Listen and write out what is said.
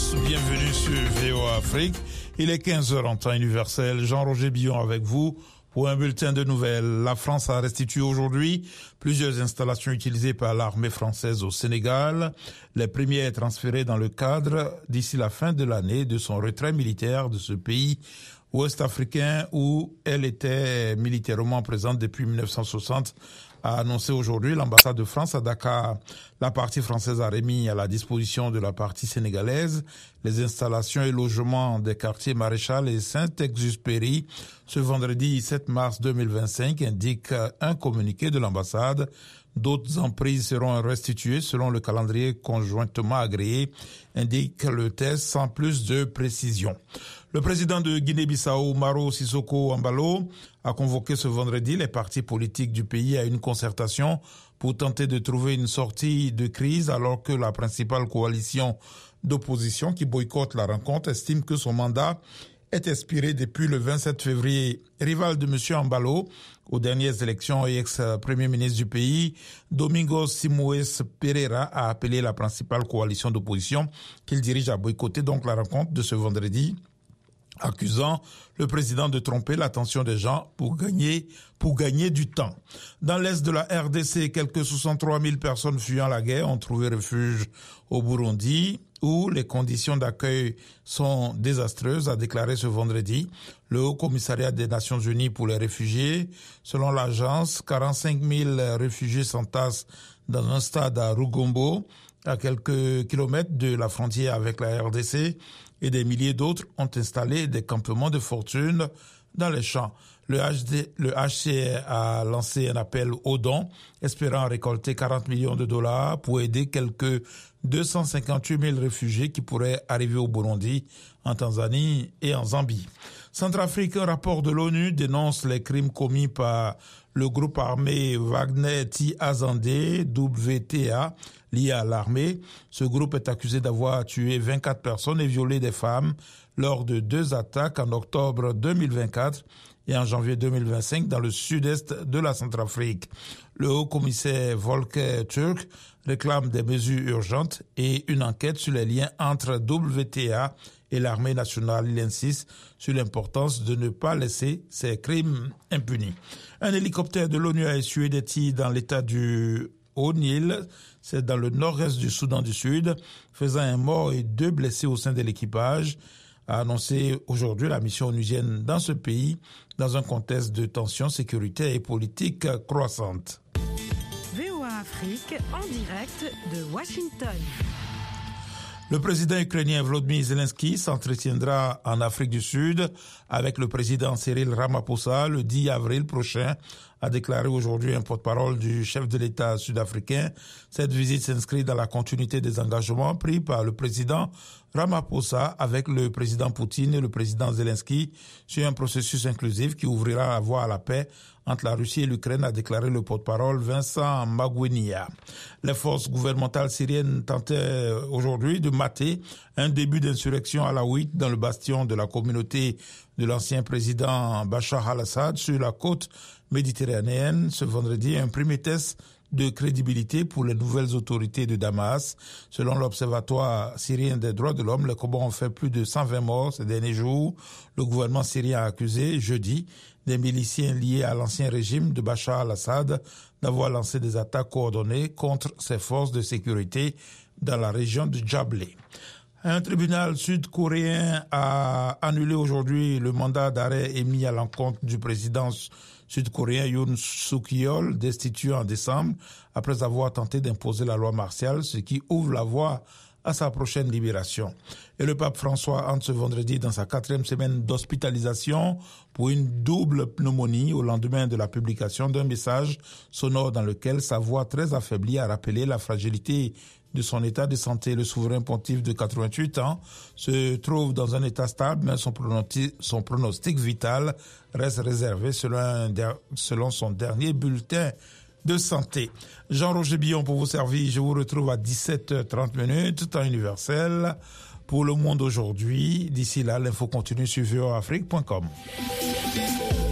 tous, bienvenue sur VOA Afrique. Il est 15h en temps universel. Jean-Roger Billon avec vous pour un bulletin de nouvelles. La France a restitué aujourd'hui plusieurs installations utilisées par l'armée française au Sénégal. Les premières transférées dans le cadre, d'ici la fin de l'année, de son retrait militaire de ce pays ouest-africain où elle était militairement présente depuis 1960, a annoncé aujourd'hui l'ambassade de France à Dakar. La partie française a remis à la disposition de la partie sénégalaise les installations et logements des quartiers Maréchal et Saint-Exupéry ce vendredi 7 mars 2025, indique un communiqué de l'ambassade. D'autres emprises seront restituées selon le calendrier conjointement agréé, indique le texte sans plus de précision. Le président de Guinée-Bissau, Umaro Sissoco Embalo, a convoqué ce vendredi les partis politiques du pays à une concertation pour tenter de trouver une sortie de crise alors que la principale coalition d'opposition qui boycotte la rencontre estime que son mandat est expiré depuis le 27 février. Rival de M. Embalo aux dernières élections et ex-premier ministre du pays, Domingos Simoes Pereira a appelé la principale coalition d'opposition qu'il dirige à boycotter donc la rencontre de ce vendredi, accusant le président de tromper l'attention des gens pour gagner du temps. Dans l'est de la RDC, quelques 63 000 personnes fuyant la guerre ont trouvé refuge au Burundi, où les conditions d'accueil sont désastreuses, a déclaré ce vendredi le Haut Commissariat des Nations Unies pour les réfugiés. Selon l'agence, 45 000 réfugiés s'entassent dans un stade à Rugombo, à quelques kilomètres de la frontière avec la RDC, et des milliers d'autres ont installé des campements de fortune dans les champs. Le HCR a lancé un appel aux dons, espérant récolter 40 millions de dollars pour aider quelques 258 000 réfugiés qui pourraient arriver au Burundi, en Tanzanie et en Zambie. Centrafrique, un rapport de l'ONU dénonce les crimes commis par le groupe armé Wagner Ti-Azandé, WTA, lié à l'armée. Ce groupe est accusé d'avoir tué 24 personnes et violé des femmes lors de 2 attaques en octobre 2024 et en janvier 2025 dans le sud-est de la Centrafrique. Le haut-commissaire Volker Turk réclame des mesures urgentes et une enquête sur les liens entre WTA et l'armée nationale. Il insiste sur l'importance de ne pas laisser ces crimes impunis. Un hélicoptère de l'ONU a essuyé des tirs dans l'état du Haut-Nil, c'est dans le nord-est du Soudan du Sud, faisant un mort et 2 blessés au sein de l'équipage, a annoncé aujourd'hui la mission onusienne dans ce pays, dans un contexte de tensions sécuritaires et politiques croissantes. VOA Afrique, en direct de Washington. Le président ukrainien Volodymyr Zelensky s'entretiendra en Afrique du Sud avec le président Cyril Ramaphosa le 10 avril prochain, a déclaré aujourd'hui un porte-parole du chef de l'État sud-africain. Cette visite s'inscrit dans la continuité des engagements pris par le président Ramaphosa avec le président Poutine et le président Zelensky sur un processus inclusif qui ouvrira la voie à la paix entre la Russie et l'Ukraine, a déclaré le porte-parole Vincent Magwenya. Les forces gouvernementales syriennes tentaient aujourd'hui de mater un début d'insurrection alaouite dans le bastion de la communauté de l'ancien président Bachar al-Assad sur la côte méditerranéenne. Ce vendredi, un premier test de crédibilité pour les nouvelles autorités de Damas. Selon l'Observatoire syrien des droits de l'homme, les combats ont fait plus de 120 morts ces derniers jours. Le gouvernement syrien a accusé jeudi des miliciens liés à l'ancien régime de Bachar al-Assad d'avoir lancé des attaques coordonnées contre ses forces de sécurité dans la région de Jablé. Un tribunal sud-coréen a annulé aujourd'hui le mandat d'arrêt émis à l'encontre du président sud-coréen Yoon Suk-yeol, destitué en décembre après avoir tenté d'imposer la loi martiale, ce qui ouvre la voie à sa prochaine libération. Et le pape François entre ce vendredi dans sa 4e semaine d'hospitalisation pour une double pneumonie au lendemain de la publication d'un message sonore dans lequel sa voix très affaiblie a rappelé la fragilité de son état de santé. Le souverain pontife de 88 ans se trouve dans un état stable, mais son pronostic vital reste réservé selon son dernier bulletin de santé. Jean-Roger Billon pour vous servir. Je vous retrouve à 17h30, temps universel, pour Le Monde aujourd'hui. D'ici là, l'info continue sur voaafrique.com.